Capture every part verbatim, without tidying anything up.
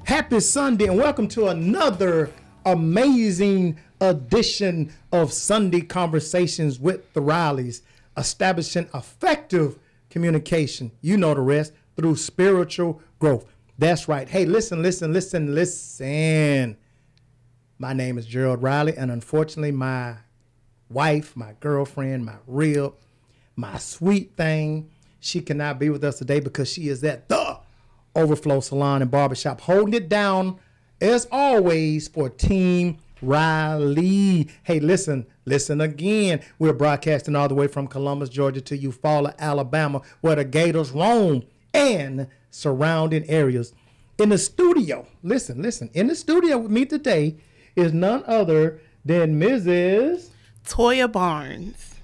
Happy Sunday and welcome to another amazing edition of Sunday Conversations with the Rileys, establishing effective communication. You know the rest, through spiritual growth. That's right. Hey, listen, listen, listen, listen. My name is Gerald Riley, and unfortunately my wife, my girlfriend, my real, my sweet thing, she cannot be with us today because she is at the Overflow Salon and Barbershop, holding it down, as always, for Team Riley. Hey, listen, listen again. We're broadcasting all the way from Columbus, Georgia to Eufaula, Alabama, where the Gators roam and surrounding areas. In the studio, listen, listen, in the studio with me today is none other than Missus Toya Barnes.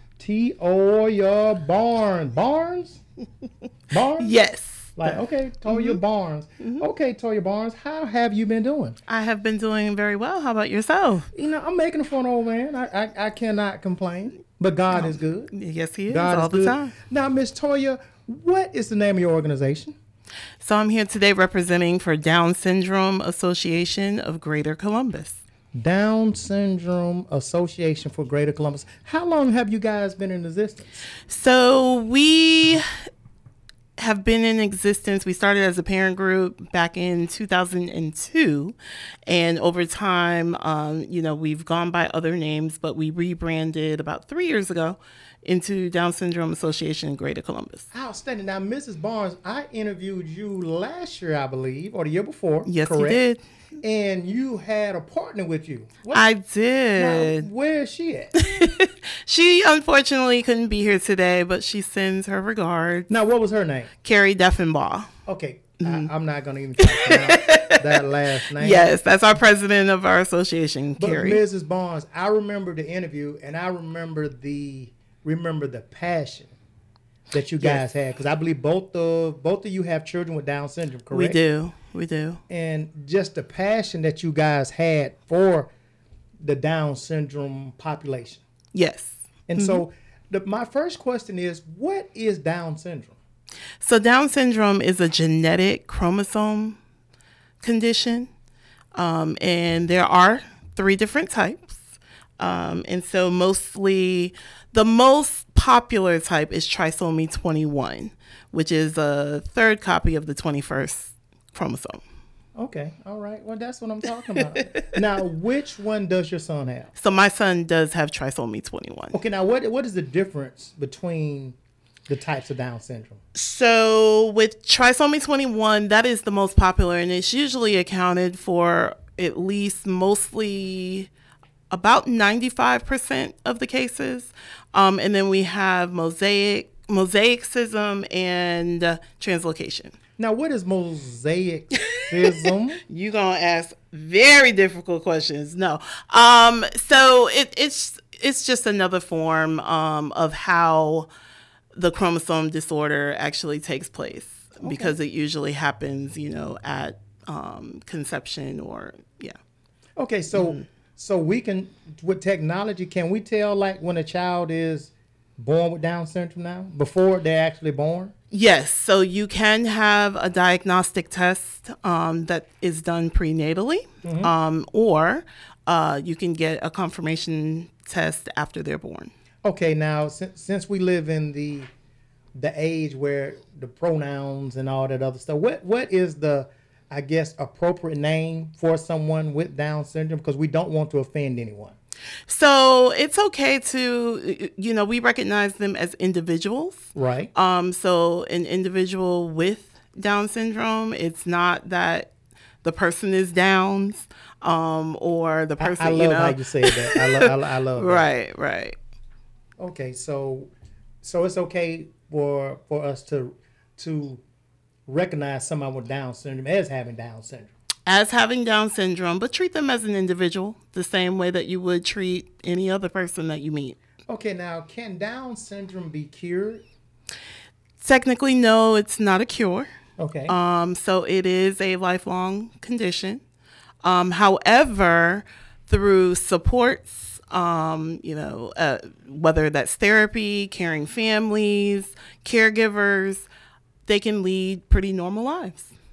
Toya Barnes. Barnes? Barnes? Yes. Like, okay, Toya mm-hmm. Barnes. Mm-hmm. Okay, Toya Barnes, how have you been doing? I have been doing very well. How about yourself? You know, I'm making it for an old man. I I, I cannot complain. But God oh, is good. Yes, he is God all is the good. time. Now, Miss Toya, what is the name of your organization? So I'm here today representing for Down Syndrome Association of Greater Columbus. Down Syndrome Association for Greater Columbus. How long have you guys been in existence? So we have been in existence. We started as a parent group back in two thousand two, and over time, um, you know, we've gone by other names, but we rebranded about three years ago into Down Syndrome Association in Greater Columbus. Outstanding. Now, Missus Barnes, I interviewed you last year, I believe, or the year before. Yes, correct? you did. And you had a partner with you. What? I did. Now, where is she at? She unfortunately couldn't be here today, but she sends her regards. Now, what was her name? Carrie Deffenbaugh. Okay, mm-hmm. I, I'm not going to even talk about that last name. Yes, that's our president of our association, but Carrie. Missus Barnes, I remember the interview, and I remember the remember the passion that you guys yes. had, because I believe both of both of you have children with Down syndrome, correct? We do, we do. And just the passion that you guys had for the Down syndrome population. Yes. And mm-hmm. so the, my first question is, what is Down syndrome? So Down syndrome is a genetic chromosome condition, um, and there are three different types. Um, and so mostly the most popular type is trisomy twenty-one, which is a third copy of the twenty-first chromosome. Okay. All right. Well, that's what I'm talking about. Now, which one does your son have? So my son does have trisomy twenty-one. Okay. Now, what what is the difference between the types of Down syndrome? So with trisomy twenty-one, that is the most popular, and it's usually accounted for at least mostly about ninety-five percent of the cases. Um, and then we have mosaic, mosaicism and uh, translocation. Now, what is mosaicism? You're going to ask very difficult questions. No. Um, so it, it's it's just another form um, of how the chromosome disorder actually takes place, okay. because it usually happens, you know, at um, conception or, yeah. Okay, so... Mm-hmm. So we can, with technology, can we tell like when a child is born with Down syndrome now, before they're actually born? Yes. So you can have a diagnostic test um, that is done prenatally, mm-hmm. um, or uh, you can get a confirmation test after they're born. Okay. Now, since, since we live in the the age where the pronouns and all that other stuff, what what is the I guess, appropriate name for someone with Down syndrome, because we don't want to offend anyone? So it's okay to, you know, we recognize them as individuals. Right. Um. So an individual with Down syndrome, it's not that the person is Downs, um, or the person, I, I love you know. how you say that. I, lo- I, I love that. Right, right. Okay, so so it's okay for for us to to recognize someone with Down syndrome as having Down syndrome. As having Down syndrome, but treat them as an individual, the same way that you would treat any other person that you meet. Okay, now, can Down syndrome be cured? Technically, no, it's not a cure. Okay. Um, so it is a lifelong condition. Um, however, through supports, um, you know, uh, whether that's therapy, caring families, caregivers, they can lead pretty normal lives.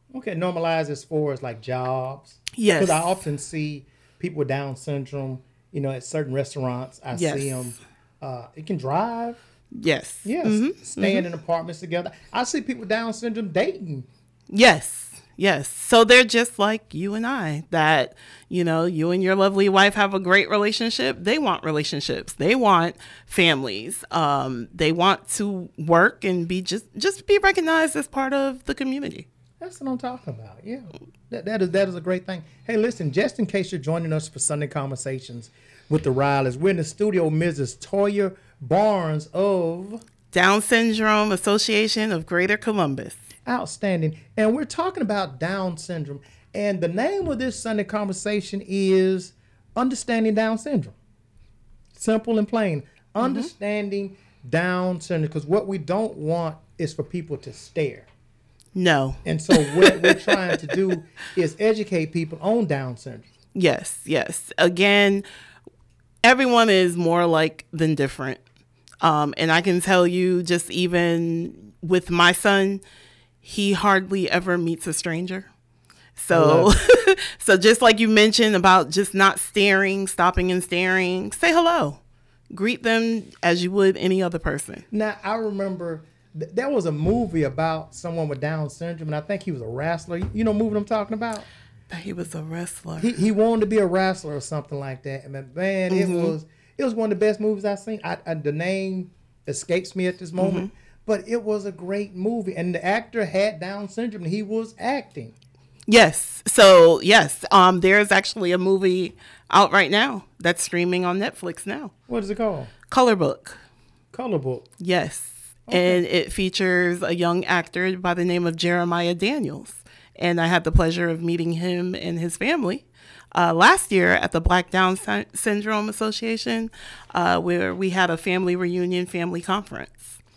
Okay, normalize as far as like jobs. Yes. Because I often see people with Down syndrome, you know, at certain restaurants. I Yes. see them. Uh, it can drive. Yes. Yes. Mm-hmm. Staying in apartments together. I see people with Down syndrome dating. Yes. Yes. So they're just like you and I, that, you know, you and your lovely wife have a great relationship. They want relationships. They want families. Um, they want to work and be just, just be recognized as part of the community. That's what I'm talking about. Yeah. That, that is that is a great thing. Hey, listen, just in case you're joining us for Sunday Conversations with the Rileys, we're in the studio with Missus Toya Barnes of Down Syndrome Association of Greater Columbus. Outstanding. And we're talking about Down syndrome. And the name of this Sunday conversation is Understanding Down Syndrome. Simple and plain. Mm-hmm. Understanding Down syndrome. Because what we don't want is for people to stare. No. And so what we're trying to do is educate people on Down syndrome. Yes, yes. Again, everyone is more alike than different. Um, and I can tell you, just even with my son, he hardly ever meets a stranger. So, so just like you mentioned about just not staring, stopping and staring, say hello. Greet them as you would any other person. Now, I remember th- there was a movie about someone with Down syndrome, and I think he was a wrestler. You know the movie I'm talking about? He was a wrestler. He he wanted to be a wrestler or something like that. And man, mm-hmm. it was it was one of the best movies I've seen. I, I, the name escapes me at this moment. Mm-hmm. But it was a great movie, and the actor had Down syndrome, and he was acting. Yes. So, yes, um, there's actually a movie out right now that's streaming on Netflix now. What is it called? Color Book. Color Book. Yes. Okay. And it features a young actor by the name of Jeremiah Daniels. And I had the pleasure of meeting him and his family uh, last year at the Black Down Sy- Syndrome Association, uh, where we had a family reunion, family conference.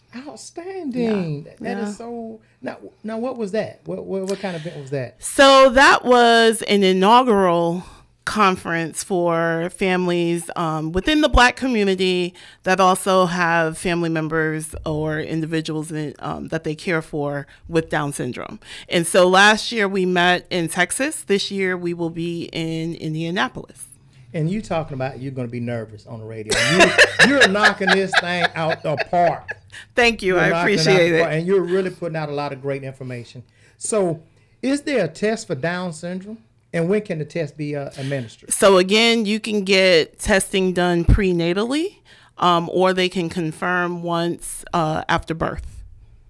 Outstanding. Yeah. That yeah. is so. Now, now, what was that? What, what what kind of event was that? So that was an inaugural conference for families um, within the Black community that also have family members or individuals in, um, that they care for with Down syndrome. And so last year we met in Texas. This year we will be in Indianapolis. And you talking about you're going to be nervous on the radio. You, you're knocking this thing out the park. Thank you. You're I appreciate it. And you're really putting out a lot of great information. So is there a test for Down syndrome? And when can the test be uh, administered? So again, you can get testing done prenatally, um, or they can confirm once uh, after birth.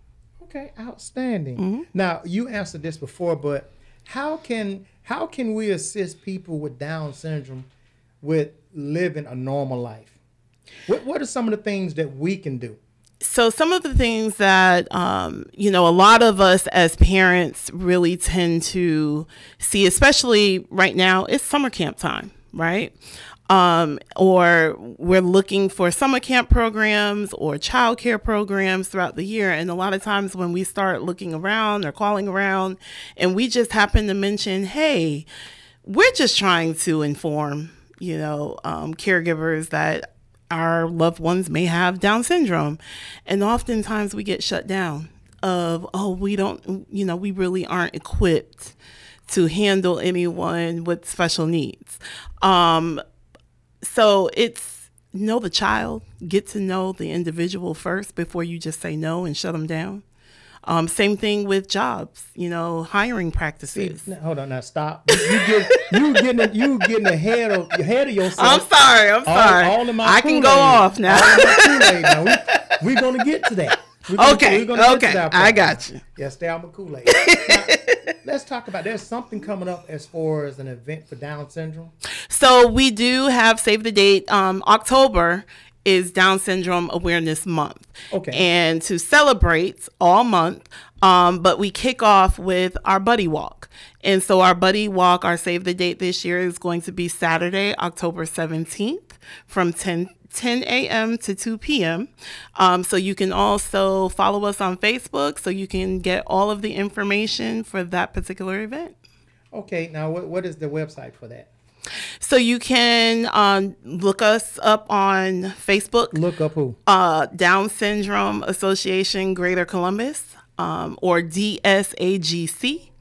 Okay, outstanding. Mm-hmm. Now, you answered this before, but how can how can we assist people with Down syndrome with living a normal life? What what are some of the things that we can do? So some of the things that, um, you know, a lot of us as parents really tend to see, especially right now, it's summer camp time, right? Um, or we're looking for summer camp programs or childcare programs throughout the year. And a lot of times when we start looking around or calling around and we just happen to mention, hey, we're just trying to inform, you know, um, caregivers that our loved ones may have Down syndrome. And oftentimes we get shut down of, oh, we don't, you know, we really aren't equipped to handle anyone with special needs. Um, so it's know the child, get to know the individual first before you just say no and shut them down. Um, same thing with jobs, you know, hiring practices. See, now, hold on, now stop. You, you get you getting you getting ahead of ahead of yourself. I'm sorry, I'm all, sorry. All of my I Kool-Aid, can go off now. All of my Kool-Aid now. We, we're gonna get to that. We're gonna, okay, we're gonna okay, get to that I got you. Yeah, stay on my Kool-Aid. Now, let's talk about. There's something coming up as far as an event for Down syndrome. So we do have save the date. Um, October is Down Syndrome Awareness Month. Okay. And to celebrate all month, um, but we kick off with our Buddy Walk. And so our Buddy Walk, our save the date this year is going to be Saturday, October seventeenth from ten a.m. to two p.m. Um, so you can also follow us on Facebook so you can get all of the information for that particular event. Okay. Now, what what is the website for that? So you can um, look us up on Facebook. Look up who? Uh, Down Syndrome Association Greater Columbus, um, or D S A G C.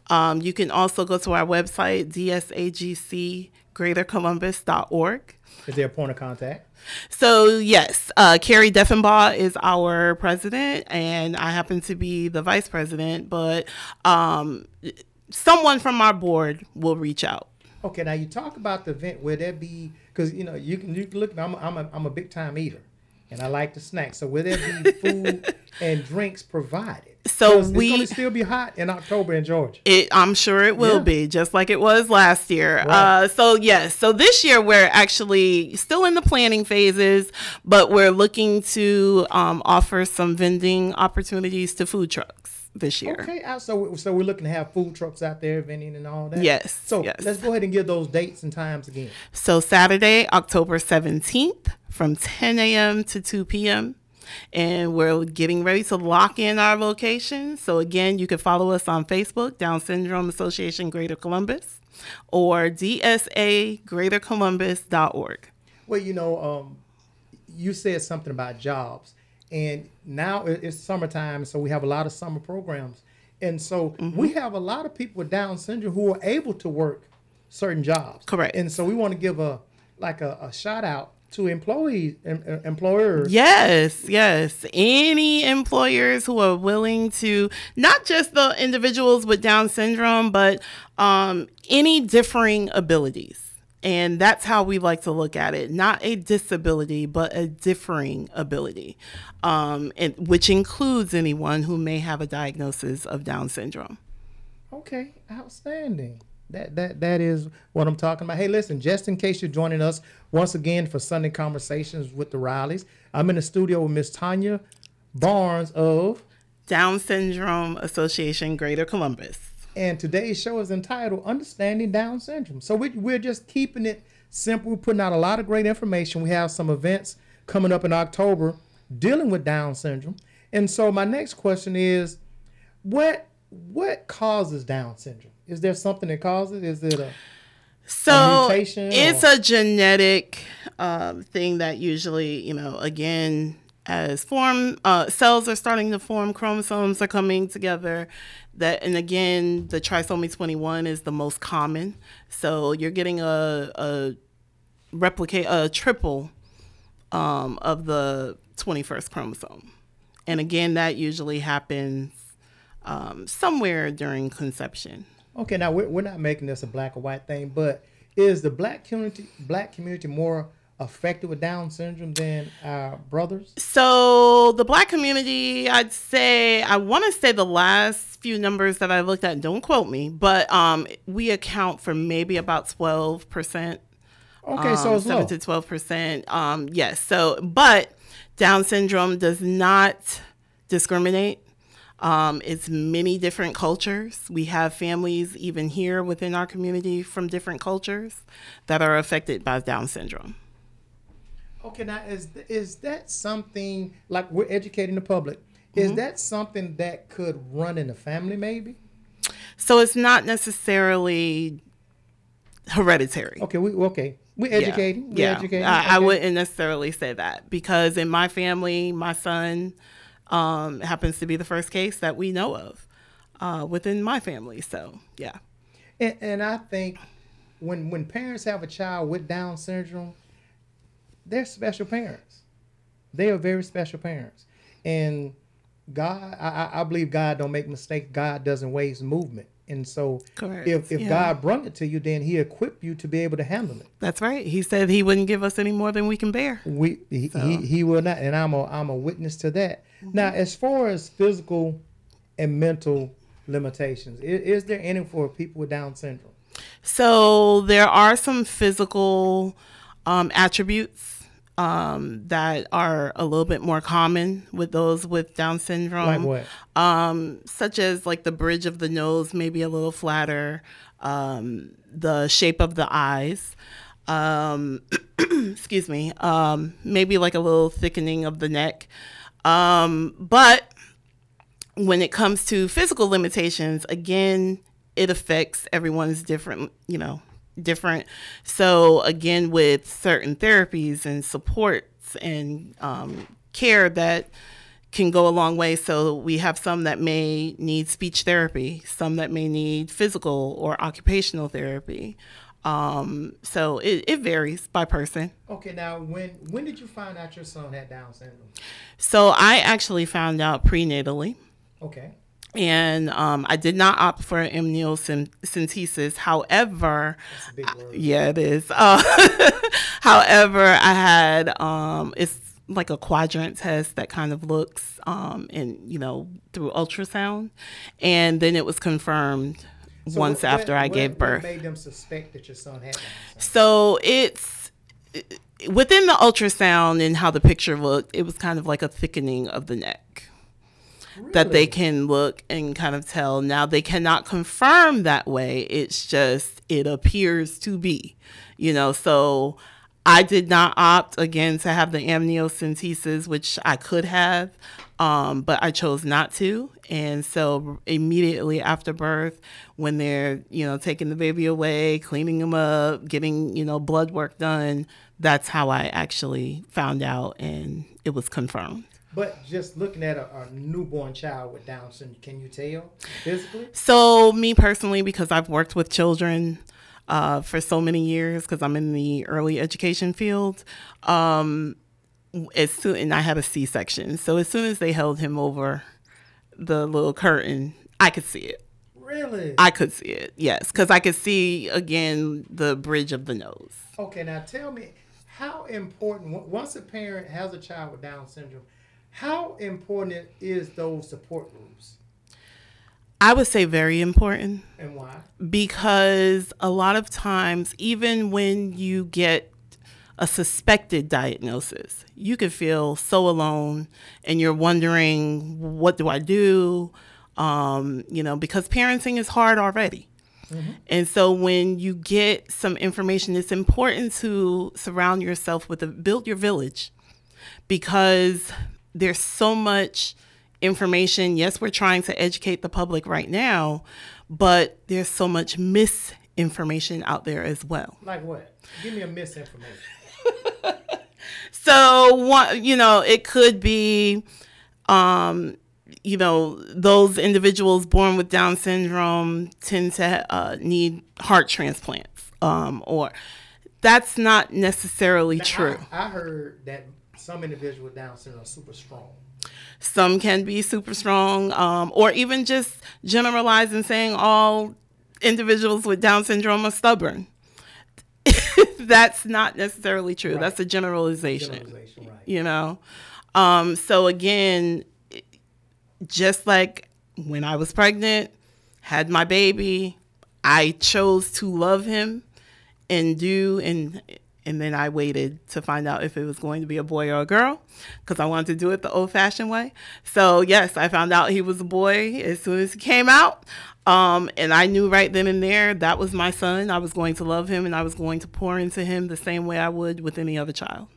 Um, you can also go to our website, d s a g c greater columbus dot org. Is there a point of contact? So, yes, uh, Carrie Deffenbaugh is our president, and I happen to be the vice president, but um, someone from our board will reach out. Okay, now you talk about the event. Will there be, because, you know, you can, you can look, I'm a, I'm a, I'm a big time eater, and I like to snack. So will there be food and drinks provided? So it's we going to still be hot in October in Georgia. It, I'm sure it will Yeah. be, just like it was last year. Right. Uh, so yes, so this year we're actually still in the planning phases, but we're looking to um, offer some vending opportunities to food trucks this year. Okay, uh, so so we're looking to have food trucks out there vending and all that. Yes, So yes. let's go ahead and give those dates and times again. So Saturday, October seventeenth, from ten a.m. to two p.m. And we're getting ready to lock in our location. So again, you can follow us on Facebook, Down Syndrome Association Greater Columbus, or d s a greater columbus dot org. Well, you know, um, you said something about jobs, and now it- it's summertime, so we have a lot of summer programs, and so Mm-hmm. we have a lot of people with Down syndrome who are able to work certain jobs. Correct. And so we want to give a like a, a shout out to employees, em, em- employers. Yes, yes. Any employers who are willing to, not just the individuals with Down syndrome, but um, any differing abilities. And that's how we like to look at it. Not a disability, but a differing ability, um, and, which includes anyone who may have a diagnosis of Down syndrome. Okay, outstanding. That that that is what I'm talking about. Hey, listen, just in case you're joining us once again for Sunday Conversations with the Rileys, I'm in the studio with Miss Tanya Barnes of, Down Syndrome Association Greater Columbus. and today's show is entitled Understanding Down Syndrome. So we, we're just keeping it simple. We're putting out a lot of great information. We have some events coming up in October dealing with Down syndrome. And so my next question is, what what causes Down syndrome? Is there something that causes it? Is it a So mutation it's or- a genetic um, thing that usually, you know, again, as form uh, cells are starting to form, chromosomes are coming together. That and again, the trisomy twenty-one is the most common. So you're getting a, a replicate a triple um, of the twenty-first chromosome, and again, that usually happens um, somewhere during conception. Okay, now we're, we're not making this a black or white thing, but is the black community black community more affected with Down syndrome than our brothers? So the black community, I'd say, I want to say the last few numbers that I looked at, don't quote me, but um, we account for maybe about twelve percent. Okay, um, so it's seven low. to twelve percent. Um, yes. So, but Down syndrome does not discriminate. Um, it's many different cultures. We have families even here within our community from different cultures that are affected by Down syndrome. Okay, now is is that something, like we're educating the public? Is Mm-hmm. that something that could run in the family, maybe? So it's not necessarily hereditary. Okay, we okay. We're educating. We're yeah, educating. I, I Okay. wouldn't necessarily say that because in my family, my son um, happens to be the first case that we know of uh, within my family. So yeah. And, and I think when when parents have a child with Down syndrome, they're special parents. They are very special parents. And God, I, I- I believe God don't make mistakes. God doesn't waste movement. And so Correct. if, if Yeah. God brought it to you, then he equipped you to be able to handle it. That's right. He said he wouldn't give us any more than we can bear. We he, he, he will not, and I'm a I'm a witness to that. Now, as far as physical and mental limitations, is, is there any for people with Down syndrome? So there are some physical um, attributes um, that are a little bit more common with those with Down syndrome. Like what? Um, such as like the bridge of the nose maybe a little flatter, um, the shape of the eyes, um, excuse me, um, maybe like a little thickening of the neck. Um, but when it comes to physical limitations, again, it affects everyone's different, you know, different. So again, with certain therapies and supports and um, care that can go a long way. So we have some that may need speech therapy, some that may need physical or occupational therapy. Um, so it, it varies by person. Okay, now when when did you find out your son had Down syndrome? So I actually found out prenatally. Okay. And um, I did not opt for amniocentesis. However, That's a big word. Yeah, it is. Uh, however, I had um, it's like a quadrant test that kind of looks um, in you know through ultrasound, and then it was confirmed So once what, after what, I gave what birth. made them suspect that your son had Down syndrome? So it's within the ultrasound and how the picture looked. It was kind of like a thickening of the neck. Really? That they can look and kind of tell. Now, they cannot confirm that way. It's just, it appears to be, you know, so I did not opt, again, to have the amniocentesis, which I could have, um, but I chose not to. And so immediately after birth, when they're, you know, taking the baby away, cleaning him up, getting, you know, blood work done, that's how I actually found out, and it was confirmed. But just looking at a, a newborn child with Down syndrome, can you tell physically? So me personally, because I've worked with children uh, for so many years, because I'm in the early education field, um, as soon and I had a C-section. So as soon as they held him over the little curtain, I could see it. Really? I could see it, yes, because I could see, again, the bridge of the nose. Okay, now tell me, how important, once a parent has a child with Down syndrome, how important is those support groups? I would say very important. And why? Because a lot of times, even when you get a suspected diagnosis, you can feel so alone and you're wondering, what do I do? Um, you know, because parenting is hard already. Mm-hmm. And so when you get some information, it's important to surround yourself with a, build your village, because there's so much information. Yes, we're trying to educate the public right now, but there's so much misinformation out there as well. Like what? Give me a misinformation. So, one, you know, it could be, um, you know, those individuals born with Down syndrome tend to uh, need heart transplants, um, or that's not necessarily now, true. I, I heard that some individuals with Down syndrome are super strong. Some can be super strong, um, or even just generalizing, saying all individuals with Down syndrome are stubborn. That's not necessarily true. Right. That's a generalization. Generalization, right. You know? Um, so again, just like when I was pregnant, had my baby, I chose to love him and do, and and then I waited to find out if it was going to be a boy or a girl, because I wanted to do it the old-fashioned way. So yes, I found out he was a boy as soon as he came out. Um, and I knew right then and there that was my son. I was going to love him, and I was going to pour into him the same way I would with any other child.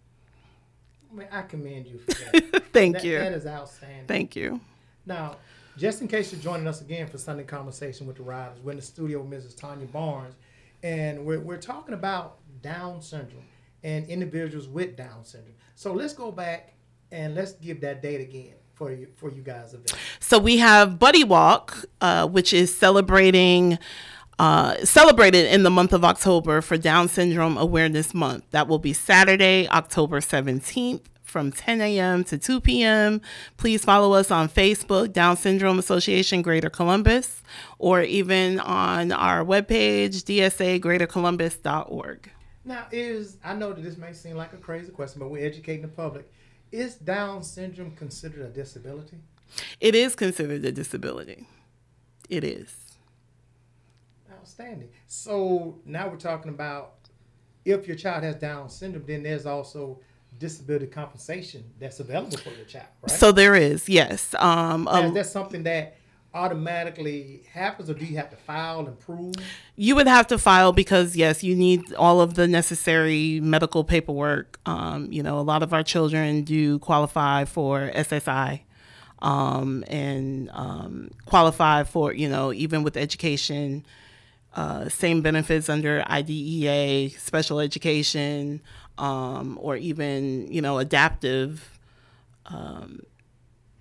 I mean, I commend you for that. Thank that, you. That is outstanding. Thank you. Now, just in case you're joining us again for Sunday Conversation with the Riley's, we're in the studio with Missus Tanya Barnes, and we're, we're talking about Down syndrome and individuals with Down syndrome. So let's go back and let's give that date again for you for you guys event. So we have Buddy Walk, uh, which is celebrating uh, celebrated in the month of October for Down Syndrome Awareness Month. That will be Saturday, October seventeenth, from ten a.m. to two p.m. Please follow us on Facebook, Down Syndrome Association Greater Columbus, or even on our webpage, d s a greater columbus dot org. Now, is I know that this may seem like a crazy question, but we're educating the public. Is Down syndrome considered a disability? It is considered a disability. It is. Outstanding. So now we're talking about if your child has Down syndrome, then there's also disability compensation that's available for your child, right? So there is, yes. Um, now, um, is that something that automatically happens, or do you have to file and prove? You would have to file because, yes, you need all of the necessary medical paperwork. Um, you know, a lot of our children do qualify for S S I um, and um, qualify for, you know, even with education, uh, same benefits under I D E A, special education, um, or even, you know, adaptive um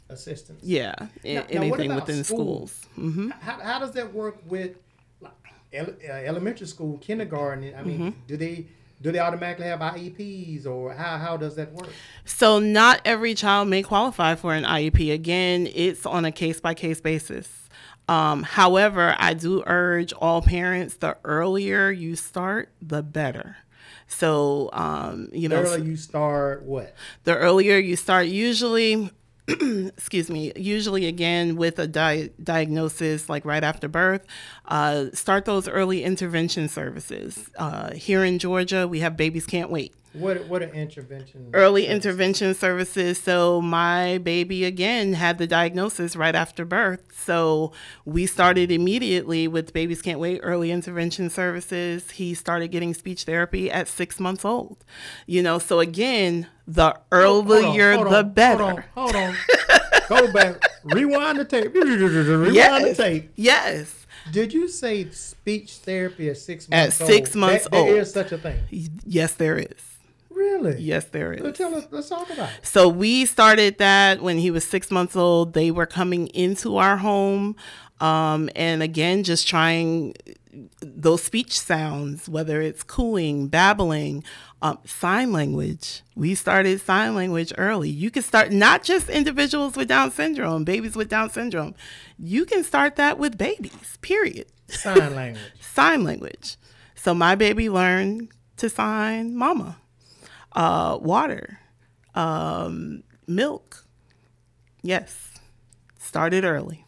assistance. Yeah, Now, anything now what about within schools? schools. Mm-hmm. How, how does that work with like, ele- uh, elementary school, kindergarten? I mean, Mm-hmm. do they do they automatically have I E Ps, or how how does that work? So not every child may qualify for an I E P. Again, it's on a case-by-case basis. Um, however, I do urge all parents, the earlier you start, the better. So, um, you The know, earlier you start, what? the earlier you start, usually, excuse me, usually again with a di- diagnosis like right after birth, uh, start those early intervention services. Uh, here in Georgia, we have Babies Can't Wait. What what are intervention? Early services? intervention services. So my baby again had the diagnosis right after birth. So we started immediately with Babies Can't Wait early intervention services. He started getting speech therapy at six months old. You know, so again, the earlier Hold on, hold the on, better. Hold on, hold on. Go back. Rewind the tape. Rewind Yes. the tape. Yes. Did you say speech therapy at six At months old? six months That- there old. is such a thing. Yes, there is. Really? Yes, there So is. tell us. Let's talk about it. So we started that when he was six months old. They were coming into our home. Um, and again, just trying those speech sounds, whether it's cooing, babbling, um, sign language. We started sign language early. You can start not just individuals with Down syndrome, babies with Down syndrome. You can start that with babies, period. Sign language. Sign language. So my baby learned to sign mama, uh, water, um, milk. Yes. Started early.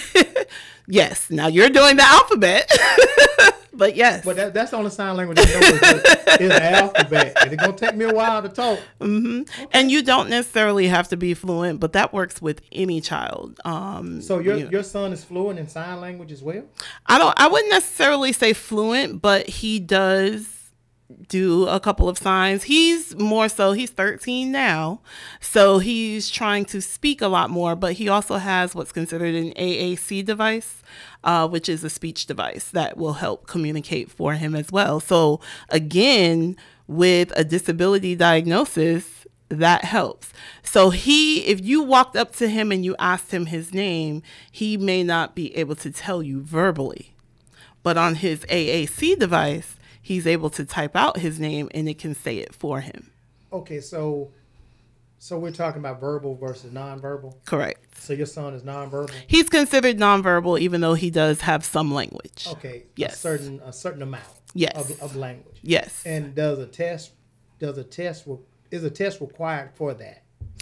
Yes. Now you're doing the alphabet. But yes. But that, that's the only sign language I know is the, is the alphabet. And it's going to take me a while to talk. Mm-hmm. Okay. And you don't necessarily have to be fluent, but that works with any child. Um, So your you know. your son is fluent in sign language as well? I don't. I wouldn't necessarily say fluent, but he does do a couple of signs. He's more so. He's thirteen now, so he's trying to speak a lot more. But he also has what's considered an A A C device, uh, which is a speech device that will help communicate for him as well. So again, with a disability diagnosis, that helps. So he, if you walked up to him and you asked him his name, he may not be able to tell you verbally, but on his A A C device, he's able to type out his name and it can say it for him. Okay, so so we're talking about verbal versus nonverbal. Correct. So your son is nonverbal. He's considered nonverbal, even though he does have some language. Okay. Yes. A certain a certain amount. Yes. Of, of language. Yes. And does a test does a test is a test required for that?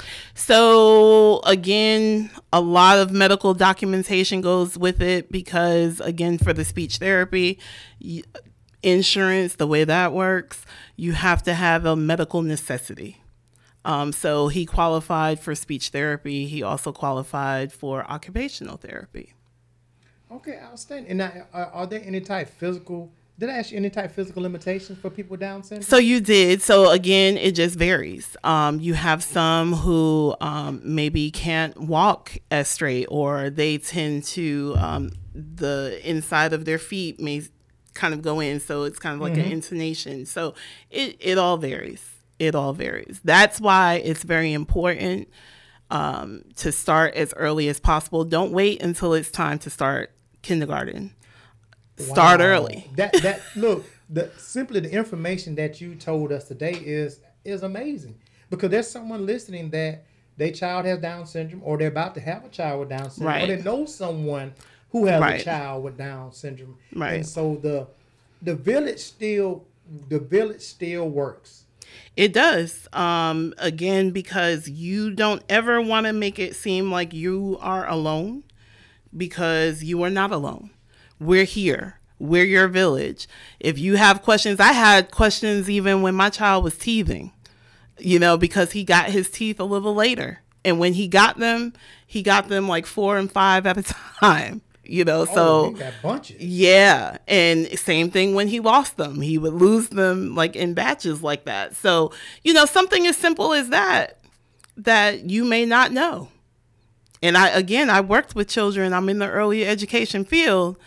So again, a lot of medical documentation goes with it because again, for the speech therapy, insurance, the way that works, you have to have a medical necessity. Um, so he qualified for speech therapy. He also qualified for occupational therapy. Okay, outstanding. And now, are, are there any type of physical, did I ask you any type of physical limitations for people with Down syndrome? So you did. So again, it just varies. Um, you have some who um, maybe can't walk as straight, or they tend to, um, the inside of their feet may kind of go in. So it's kind of like mm-hmm. an intonation. So it, it all varies. It all varies. That's why it's very important um, to start as early as possible. Don't wait until it's time to start kindergarten. Start wow. early. That that look, the simply the information that you told us today is is amazing, because there's someone listening that their child has Down syndrome, or they're about to have a child with Down syndrome, right. or they know someone who has right. a child with Down syndrome. Right. And so the the village still the village still works. It does. Um, again, because you don't ever want to make it seem like you are alone, because you are not alone. We're here. We're your village. If you have questions, I had questions even when my child was teething, you know, because he got his teeth a little later. And when he got them, he got them like four and five at a time. You know, oh, so he got bunches. Yeah. And same thing when he lost them. He would lose them like in batches like that. So, you know, something as simple as that, that you may not know. And I, again, I worked with children. I'm in the early education field,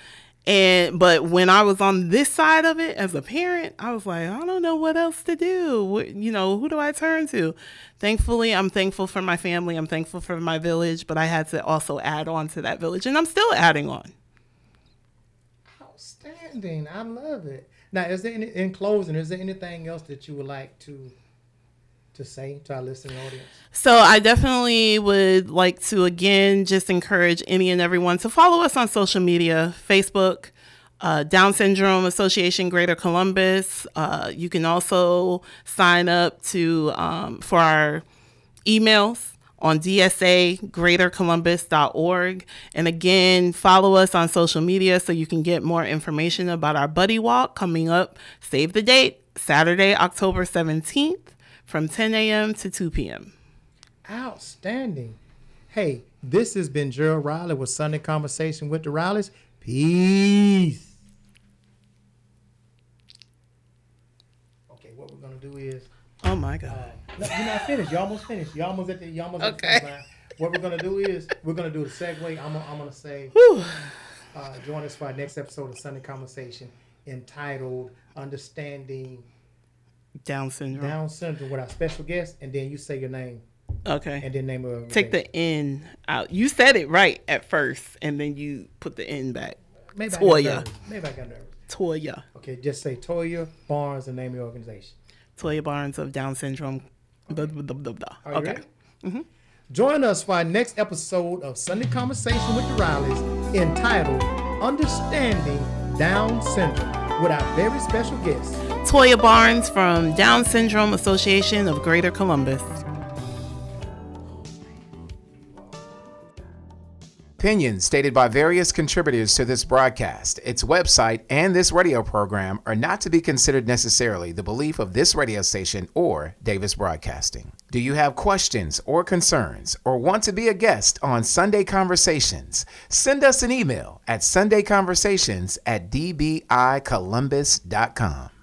And but when I was on this side of it as a parent, I was like, I don't know what else to do. What, you know, who do I turn to? Thankfully, I'm thankful for my family. I'm thankful for my village, but I had to also add on to that village, and I'm still adding on. Outstanding. I love it. Now, is there any, in closing, is there anything else that you would like to to say to our listening audience? So I definitely would like to, again, just encourage any and everyone to follow us on social media, Facebook, uh, Down Syndrome Association Greater Columbus. Uh, you can also sign up to um, for our emails on d s a greater columbus dot org. And again, follow us on social media so you can get more information about our Buddy Walk coming up. Save the date, Saturday, October seventeenth. From ten a.m. to two p.m. Outstanding. Hey, this has been Gerald Riley with Sunday Conversation with the Rileys. Peace. Okay, what we're going to do is... Oh, my God. Uh, no, you're not finished. You're almost finished. You're almost at the, you're almost okay. at the finish line. What we're going to do is we're going to do the segue. I'm, I'm going to say, uh, join us for our next episode of Sunday Conversation entitled Understanding... Down syndrome. Down syndrome with our special guest, and then you say your name. Okay. And then name of Take the N out. You said it right at first, and then you put the N back. Maybe Toya. I got nervous. Maybe I got nervous. Toya. Okay, just say Toya Barnes and name of your organization. Toya Barnes of Down Syndrome. Blah, blah, blah, blah, blah. Are you okay. ready? Mm-hmm. Join us for our next episode of Sunday Conversation with the Rileys entitled Understanding Down Syndrome with our very special guest, Toya Barnes from Down Syndrome Association of Greater Columbus. Opinions stated by various contributors to this broadcast, its website, and this radio program are not to be considered necessarily the belief of this radio station or Davis Broadcasting. Do you have questions or concerns or want to be a guest on Sunday Conversations? Send us an email at sunday conversations at d b i columbus dot com.